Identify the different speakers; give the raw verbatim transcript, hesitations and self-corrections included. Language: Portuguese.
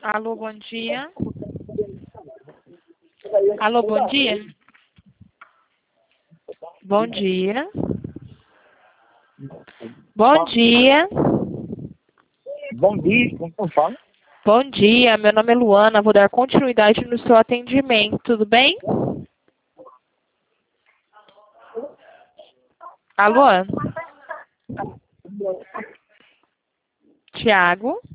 Speaker 1: Alô, bom dia. Alô, bom dia. Bom dia. Bom dia.
Speaker 2: Bom dia, como eu falo?
Speaker 1: Bom dia, meu nome é Luana, vou dar continuidade no seu atendimento, tudo bem? Alô? Tiago?